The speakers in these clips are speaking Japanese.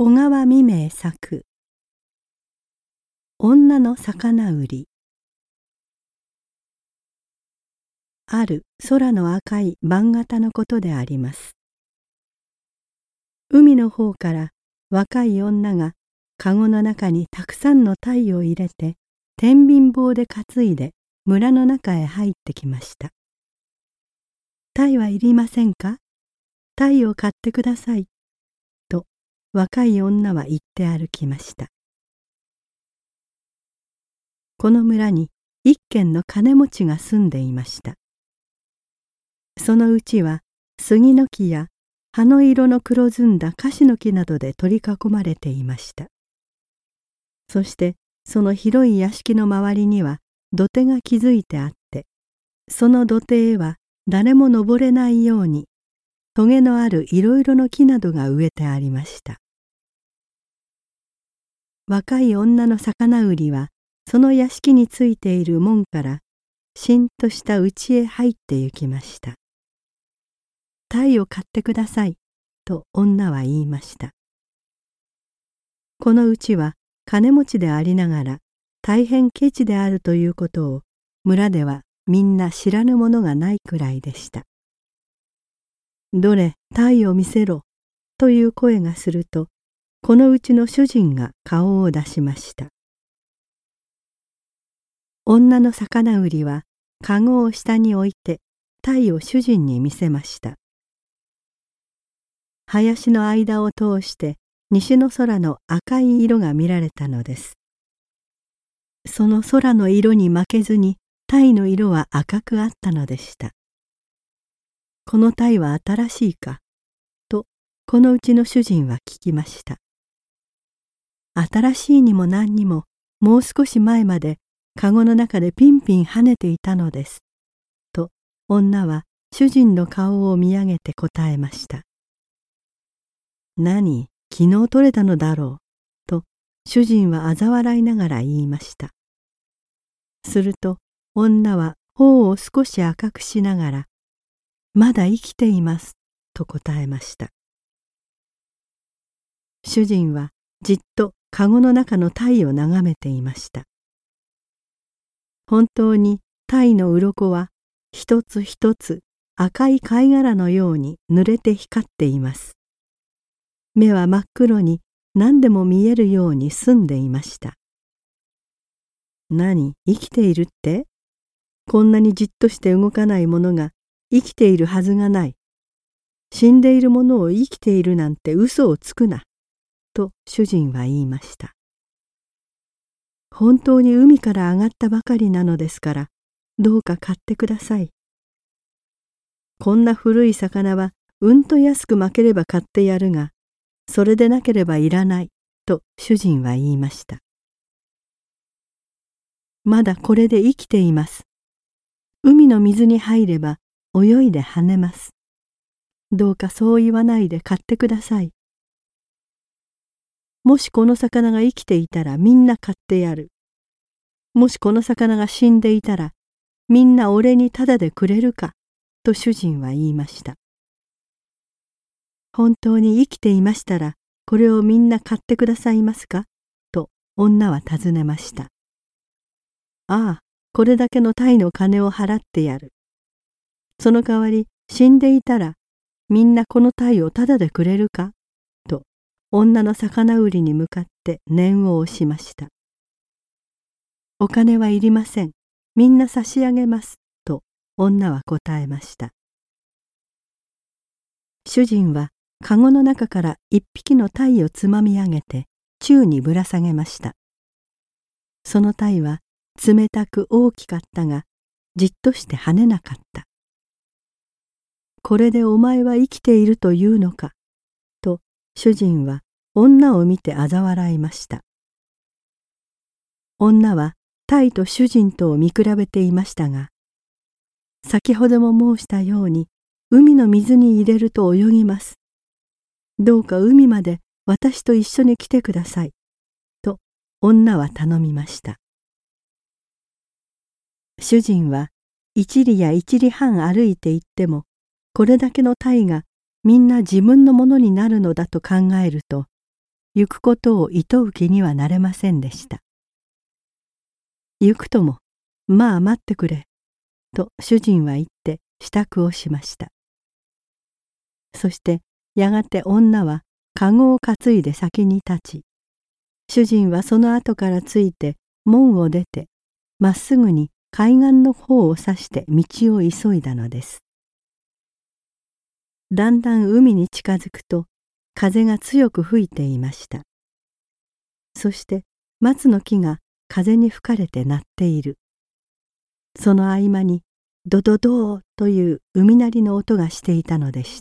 小川未明作女の魚売り。ある空の赤い晩型のことであります。海の方から若い女がかごの中にたくさんの鯛を入れて天秤棒で担いで村の中へ入ってきました。鯛はいりませんか？鯛を買ってください。と若い女は言って歩きました。この村に一軒の金持ちが住んでいました。そのうちは杉の木や葉の色の黒ずんだ樫の木などで取り囲まれていました。そしてその広い屋敷の周りには土手が築いてあって、その土手へは誰も登れないようにトゲのあるいろいろの木などが植えてありました。若い女の魚売りはその屋敷についている門からしんとした家へ入って行きました。鯛を買ってくださいと女は言いました。この家は金持ちでありながら大変ケチであるということを村ではみんな知らぬものがないくらいでした。どれ鯛を見せろという声がすると、このうちの主人が顔を出しました。女の魚売りはかごを下に置いて鯛を主人に見せました。林の間を通して西の空の赤い色が見られたのです。その空の色に負けずに鯛の色は赤くあったのでした。この鯛は新しいかとこのうちの主人は聞きました。新しいにも何にももう少し前までかごの中でピンピン跳ねていたのです。と女は主人の顔を見上げて答えました。何、昨日取れたのだろう。と主人は嘲笑いながら言いました。すると女は頬を少し赤くしながら、まだ生きています。と答えました。主人はじっとかごの中の鯛を眺めていました。本当に鯛の鱗は一つ一つ赤い貝殻のように濡れて光っています。目は真っ黒に何でも見えるように澄んでいました。何、生きているって？こんなにじっとして動かないものが生きているはずがない。死んでいるものを生きているなんて嘘をつくな。と主人は言いました。本当に海から上がったばかりなのですから、どうか買ってください。こんな古い魚はうんと安く負ければ買ってやるが、それでなければいらない、と主人は言いました。まだこれで生きています。海の水に入れば泳いで跳ねます。どうかそう言わないで買ってください。もしこの魚が生きていたらみんな買ってやる。もしこの魚が死んでいたらみんな俺にタダでくれるか、と主人は言いました。本当に生きていましたらこれをみんな買ってくださいますか、と女は尋ねました。ああ、これだけの鯛の金を払ってやる。その代わり死んでいたらみんなこの鯛をタダでくれるか、と女の魚売りに向かって念を押しました。お金はいりません。みんな差し上げます。と女は答えました。主人はかごの中から一匹の鯛をつまみ上げて宙にぶら下げました。その鯛は冷たく大きかったが、じっとして跳ねなかった。これでお前は生きているというのか、と主人は女を見て嘲笑いました。女は鯛と主人とを見比べていましたが、先ほども申したように海の水に入れると泳ぎます。どうか海まで私と一緒に来てください。と女は頼みました。主人は一里や一里半歩いて行っても、これだけの鯛がみんな自分のものになるのだと考えると、 行くことを厭う気にはなれませんでした。行くとも、まあ待ってくれ、と主人は言って支度をしました。そしてやがて女は籠を担いで先に立ち、主人はその後からついて門を出て、まっすぐに海岸の方を指して道を急いだのです。だんだん海に近づくと風が強く吹いていました。そして松の木が風に吹かれて鳴っている。その合間にドドドーという海鳴りの音がしていたのでした。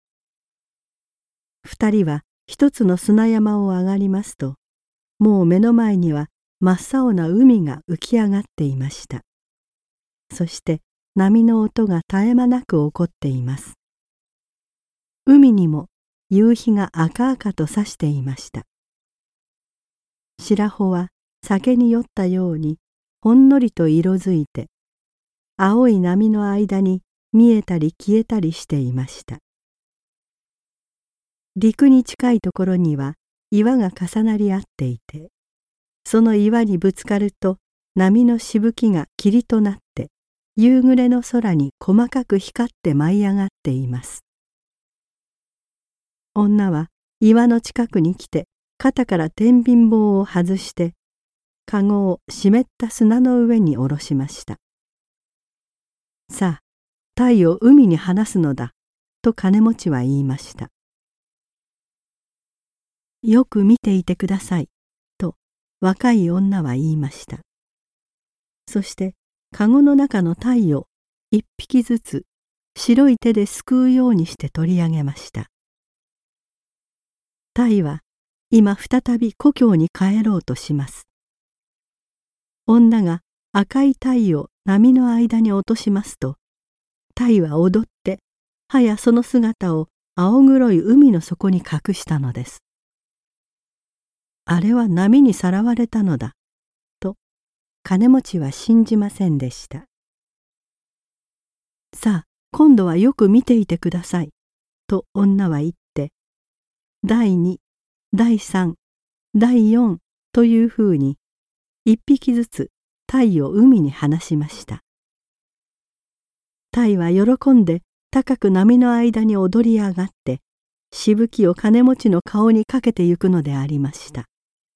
二人は一つの砂山を上がりますと、もう目の前には真っ青な海が浮き上がっていました。そして波の音が絶え間なく起こっています。海にも夕日が赤々と差していました。白帆は酒に酔ったようにほんのりと色づいて、青い波の間に見えたり消えたりしていました。陸に近いところには岩が重なり合っていて、その岩にぶつかると波のしぶきが霧となって夕暮れの空に細かく光って舞い上がっています。女は岩の近くに来て肩から天秤棒を外して籠を湿った砂の上に下ろしました。さあ、鯛を海に放すのだ、と金持ちは言いました。よく見ていてください、と若い女は言いました。そして籠の中の鯛を一匹ずつ白い手ですくうようにして取り上げました。鯛は今再び故郷に帰ろうとします。女が赤い鯛を波の間に落としますと、鯛は踊ってはやその姿を青黒い海の底に隠したのです。あれは波にさらわれたのだ、と金持ちは信じませんでした。さあ、今度はよく見ていてください、と女は言って、第2、第3、第4というふうに一匹ずつ鯛を海に放しました。鯛は喜んで高く波の間に踊り上がって、しぶきを金持ちの顔にかけてゆくのでありました。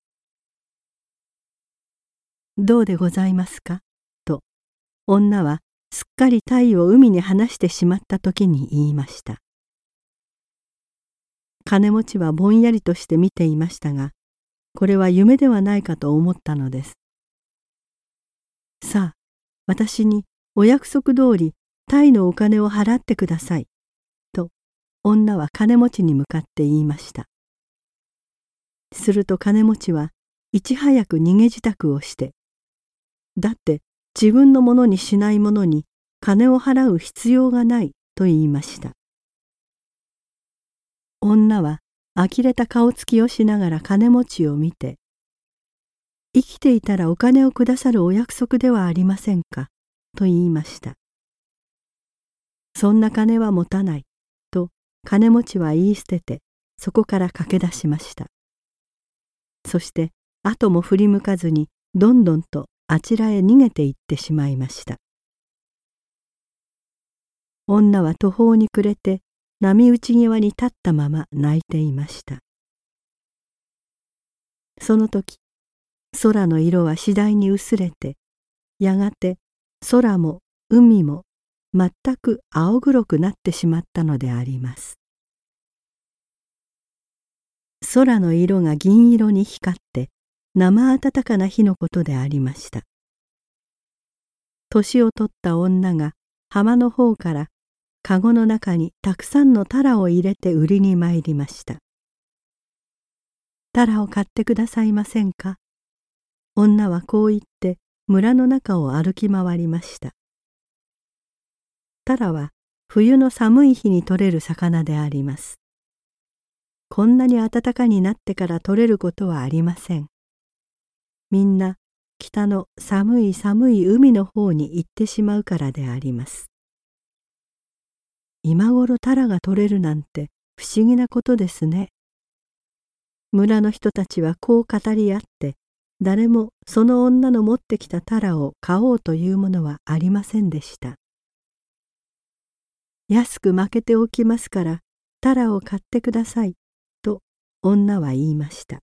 どうでございますか、と女はすっかり鯛を海に放してしまった時に言いました。金持ちはぼんやりとして見ていましたが、これは夢ではないかと思ったのです。さあ、私にお約束通り鯛のお金を払ってください、と女は金持ちに向かって言いました。すると金持ちはいち早く逃げ支度をして、だって自分のものにしないものに金を払う必要がないと言いました。女は呆れた顔つきをしながら金持ちを見て、生きていたらお金をくださるお約束ではありませんか、と言いました。そんな金は持たない、と金持ちは言い捨てて、そこから駆け出しました。そして後も振り向かずにどんどんとあちらへ逃げて行ってしまいました。女は途方に暮れて波打ち際に立ったまま泣いていました。その時、空の色は次第に薄れて、やがて空も海も全く青黒くなってしまったのであります。空の色が銀色に光って生暖かな日のことでありました。年を取った女が浜の方からかごの中にたくさんのタラを入れて売りに参りました。タラを買ってくださいませんか。女はこう言って村の中を歩き回りました。タラは冬の寒い日に取れる魚であります。こんなに暖かになってから取れることはありません。みんな北の寒い寒い海の方に行ってしまうからであります。今頃タラが取れるなんて不思議なことですね。 村の人たちはこう語り合って、誰もその女の持ってきたタラを買おうというものはありませんでした。安く負けておきますから、タラを買ってください、と女は言いました。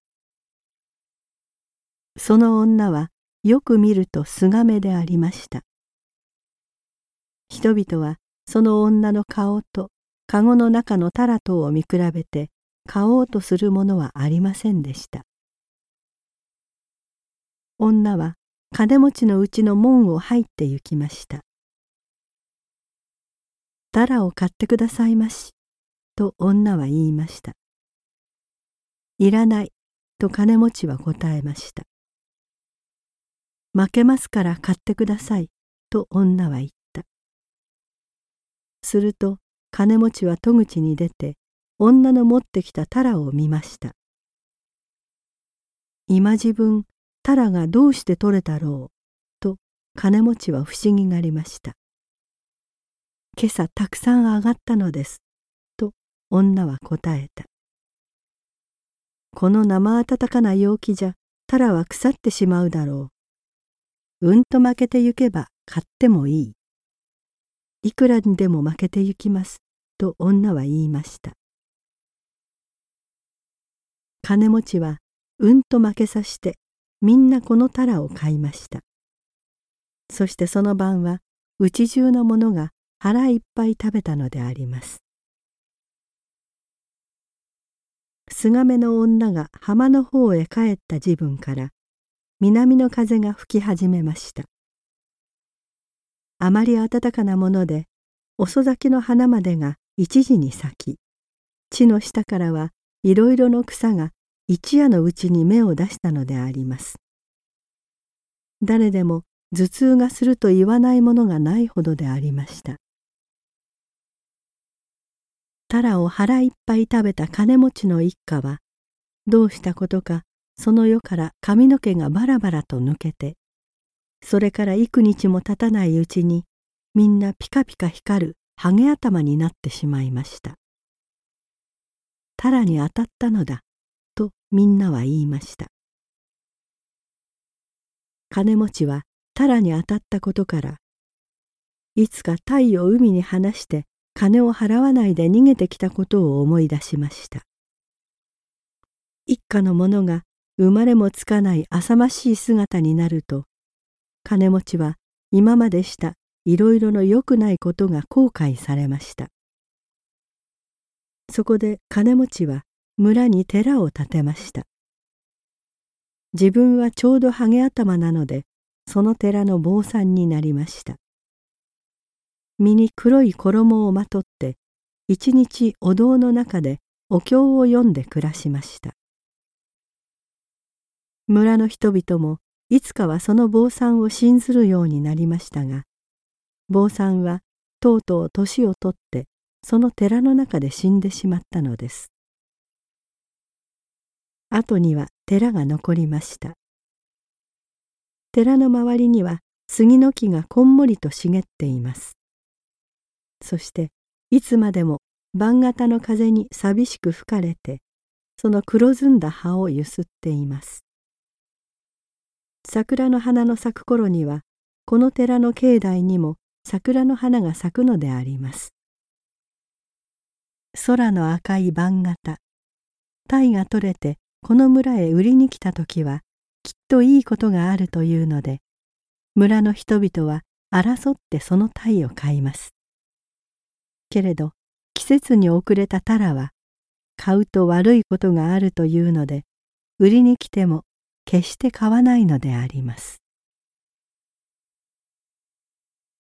その女はよく見ると菅目でありました。人々はその女の顔とかごの中のタラとを見比べて買おうとするものはありませんでした。女は金持ちのうちの門を入って行きました。タラを買ってくださいまし、と女は言いました。いらない、と金持ちは答えました。負けますから買ってください、と女は言った。すると金持ちは戸口に出て、女の持ってきたタラを見ました。今自分、タラがどうして取れたろう、と金持ちは不思議がりました。今朝たくさん上がったのです、と女は答えた。この生温かな陽気じゃ、タラは腐ってしまうだろう。うんと負けてゆけば買ってもいい。いくらにでも負けてゆきます、と女は言いました。金持ちはうんと負けさして、みんなこのタラを買いました。そしてその晩は、うち中の者が腹いっぱい食べたのであります。菅目の女が浜の方へ帰った時分から、南の風が吹き始めました。あまり暖かなもので、遅咲きの花までが一時に咲き、地の下からはいろいろの草が一夜のうちに芽を出したのであります。誰でも頭痛がすると言わないものがないほどでありました。タラを腹いっぱい食べた金持ちの一家は、どうしたことかその世から髪の毛がバラバラと抜けて、それから幾日も経たないうちに、みんなピカピカ光るハゲ頭になってしまいました。タラに当たったのだ、とみんなは言いました。金持ちはタラに当たったことから、いつかタイを海に放して金を払わないで逃げてきたことを思い出しました。一家の者が生まれもつかない浅ましい姿になると、金持ちは今までしたいろいろの良くないことが後悔されました。そこで金持ちは村に寺を建てました。自分はちょうどハゲ頭なので、その寺の坊さんになりました。身に黒い衣をまとって、一日お堂の中でお経を読んで暮らしました。村の人々もいつかはその坊さんを信ずるようになりましたが、坊さんはとうとう年を取ってその寺の中で死んでしまったのです。後には寺が残りました。寺の周りには杉の木がこんもりと茂っています。そしていつまでも晩型の風に寂しく吹かれて、その黒ずんだ葉をゆすっています。桜の花の咲く頃には、この寺の境内にも桜の花が咲くのであります。空の赤い晩型、鯛が取れてこの村へ売りに来た時は、きっといいことがあるというので、村の人々は争ってその鯛を買います。けれど季節に遅れたタラは、買うと悪いことがあるというので、売りに来ても決して買わないのであります。